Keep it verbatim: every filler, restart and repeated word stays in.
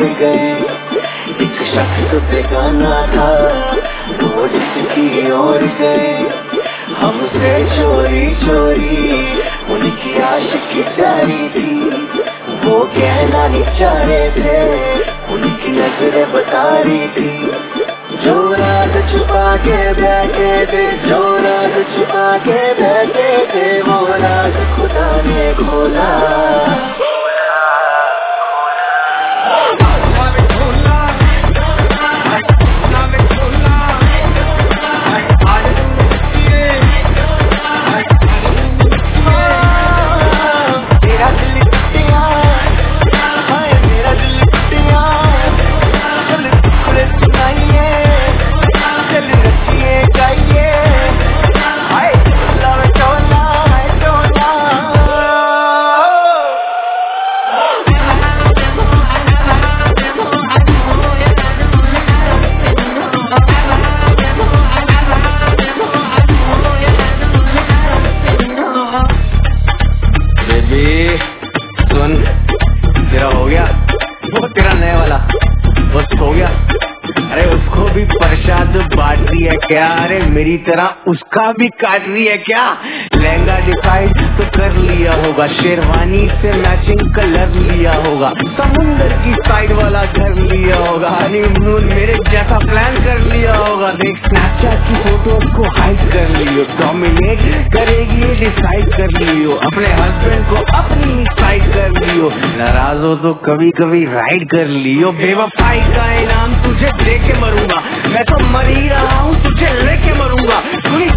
और गए। एक शख्स बेगाना था वो जिसकी ओर गए। हमसे चोरी चोरी उनकी आशिकी जारी थी। वो कहना नहीं चाह रहे थे, उनकी नजरें बता रही थी। जो राज छुपा के बैठे थे, जो राज छुपा के बैठे थे, वो राज खुदा ने खोला। सुन, तेरा हो गया वो तेरा नया वाला बस हो गया। अरे उसको भी प्रसाद बांट रही है क्या? अरे मेरी तरह उसका भी काट रही है क्या? लहंगा डिसाइड तो कर लिया होगा, शेरवानी से मैचिंग कलर लिया होगा, समुंदर की साइड वाला घर लिया होगा, हनीमून मेरे जैसा प्लान कर लिया होगा। देख स्नैपचैट की फोटोज को हाइड कर लियो, डोमिनेट करेगी ये डिसाइड कर लियो, अपने हस्बैंड को अपनी साइड कर लियो, नाराज हो तो कभी कभी राइड कर लियो। बेवफाई का इनाम तुझे दे के मरूंगा, मैं तो मर ही रहा हूँ तुझे लेके मरूंगा।